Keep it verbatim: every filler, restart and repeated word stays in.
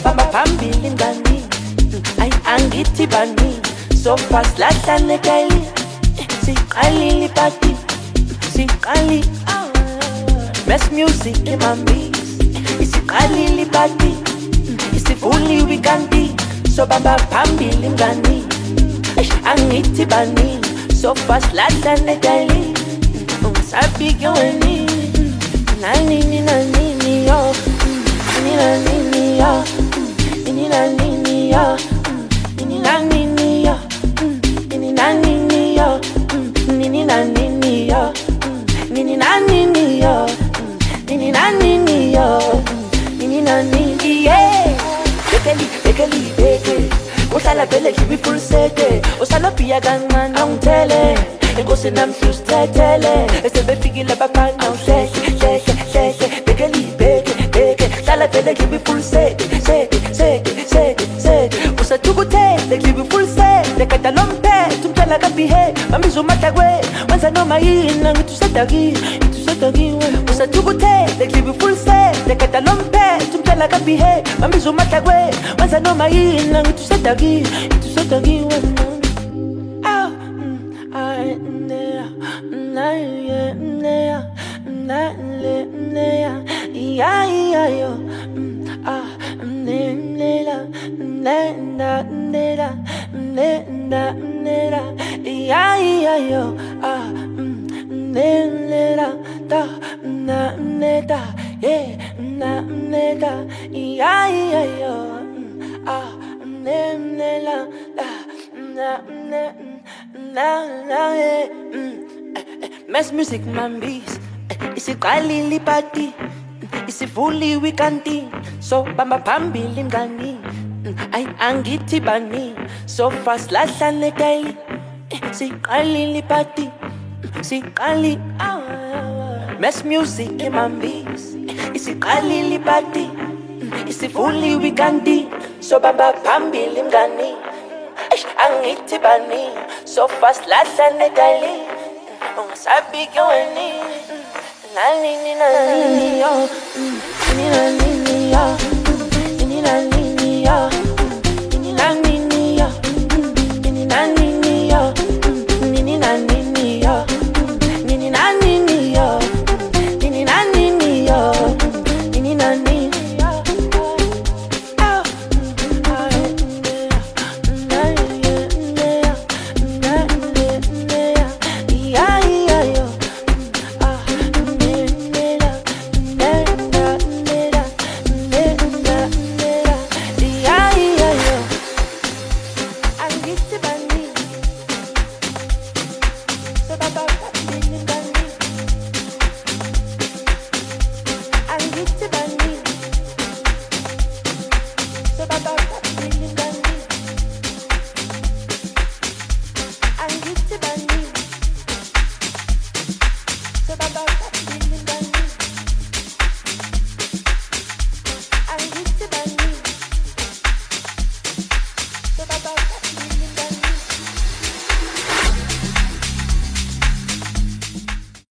bamba phambili ngani ay angithi bani so fast lahlane daily siqalile party siqali best music in my mix isiqalile party isivuli weekandi so bamba phambili ngani angithi bani so fast lahlane daily ungisabi kweni nani nani nani yo nini nani yo nini nani yo nini nani yo nini nani yo nini nani yo nini nani yo nini nani yo nini nani yeah bekeli bekeli bekeli uhlala vele ngibi full set usala pia kancane angithele inkosi namhlustethele esebefikile abafana uhlele hlele hlele bekeli beke beke hlala vele ngibi full set set set set set usathukuthele ngibi full set lekada lomphethe umntwana kabihe bambiza umahlakwe wenza noma yini ngithi usadaki ngithi usadakiwe usathukuthele ngibi full set lekada lomphethe umntwana kabihe bambiza umahlakwe wenza noma yini ngithi usadaki ngithi usadakiwe yeah, yeah, yo, ah, nela, nela, nela, nela, nela, yeah, yeah, yo, ah, nela, da, na, nela, yeah, na, nela, yeah, yeah, yo, ah, nela, da, na, na, na, na, yeah, Mess music man beast, isiqalile party. Isivuli weekandi so bamba phambili mngani ay angithi bani so fast lahlane daily siqalile party siqali Mess music imambis isiqalile party isivuli weekandi so bamba phambili mngani angithi bani so fast lahlane daily ungasabi kweni nani nani nani yo nani nani yo nani nani yo nani nani yo nani nani yo nani nani yo nani nani yo nani nani yo nani nani Bye.